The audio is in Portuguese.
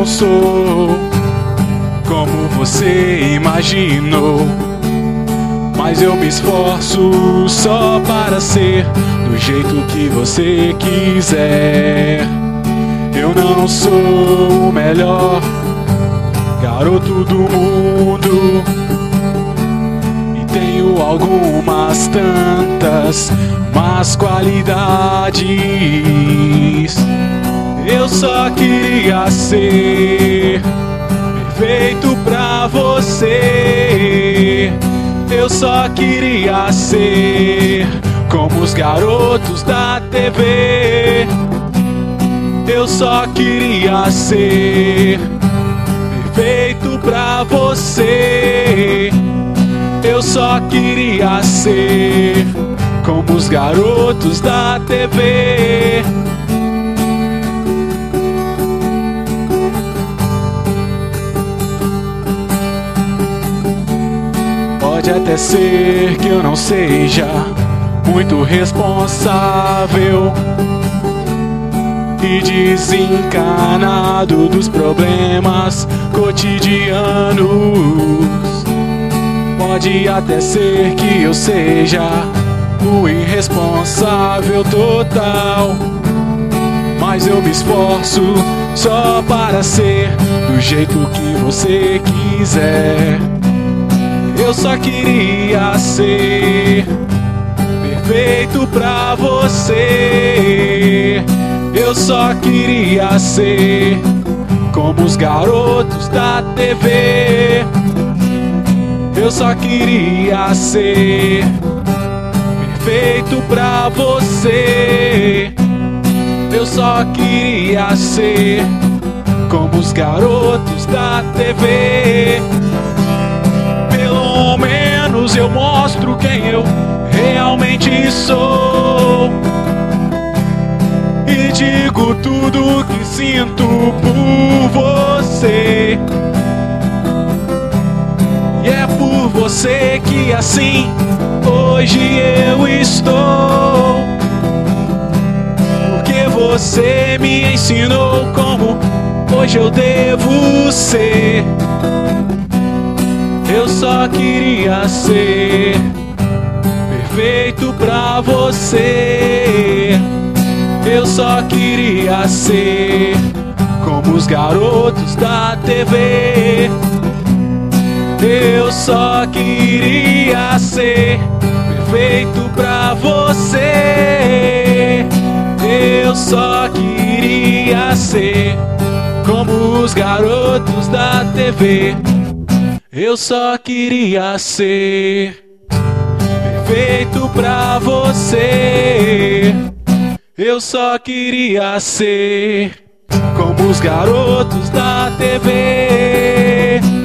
não sou como você imaginou, mas eu me esforço só para ser do jeito que você quiser. Eu não sou o melhor garoto do mundo, e tenho algumas tantas más qualidades. Eu só queria ser perfeito pra você. Eu só queria ser como os garotos da TV. Eu só queria ser perfeito pra você. Eu só queria ser como os garotos da TV. Pode até ser que eu não seja muito responsável e desencanado dos problemas cotidianos. Pode até ser que eu seja o irresponsável total, mas eu me esforço só para ser do jeito que você quiser. Eu só queria ser perfeito pra você. Eu só queria ser como os garotos da TV. Eu só queria ser perfeito pra você. Eu só queria ser como os garotos da TV. Pelo menos eu mostro quem eu realmente sou, e digo tudo que sinto por você. E é por você que assim hoje eu estou, porque você me ensinou como hoje eu devo ser. Eu só queria ser perfeito pra você. Eu só queria ser como os garotos da TV. Eu só queria ser perfeito pra você. Eu só queria ser como os garotos da TV. Eu só queria ser perfeito pra você. Eu só queria ser como os garotos da TV.